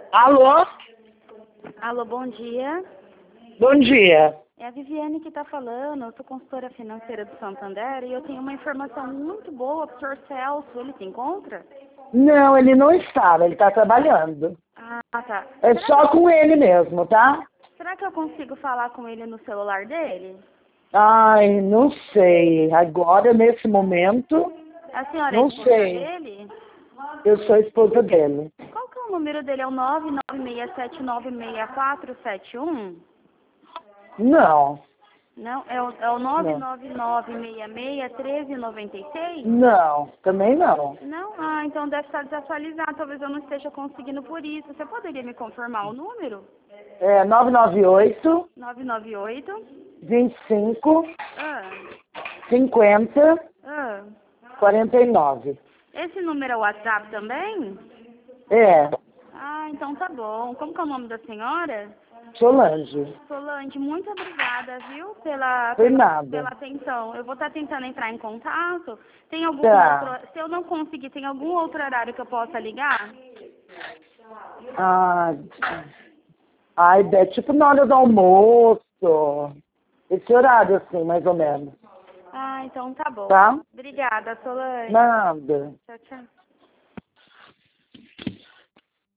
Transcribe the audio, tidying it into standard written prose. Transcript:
Alô? Alô, bom dia. Bom dia. É a Viviane que está falando. Eu sou consultora financeira do Santander e eu tenho uma informação muito boa para o senhor Celso. Ele se encontra? Não, ele não está, ele está trabalhando. Ah, tá. É só com ele mesmo, tá? Será que eu consigo falar com ele no celular dele? Ai, não sei. Agora, nesse momento, A senhora é não esposa sei. dele? Eu sou a esposa dele. Qual que é o número dele? É o 996796471? Não, Não, é o não. 999661396? Não, também não. Não? Ah, então deve estar desatualizado. Talvez eu não esteja conseguindo por isso. Você poderia me confirmar o número? É 998 998. 25 Ah, 50 ah. 49. Esse número é o WhatsApp também? É, Ah, então tá bom. Como que é o nome da senhora? Solange. Solange, muito obrigada, viu, pela, Foi pela, nada. pela atenção. Eu vou estar tentando entrar em contato. Tem algum outro... Tá. Se eu não conseguir, tem algum outro horário que eu possa ligar? Ah, ai, é tipo na hora do almoço. Esse horário, assim, mais ou menos. Ah, então tá bom. Tá? Obrigada, Solange. Nada. Tchau, tchau.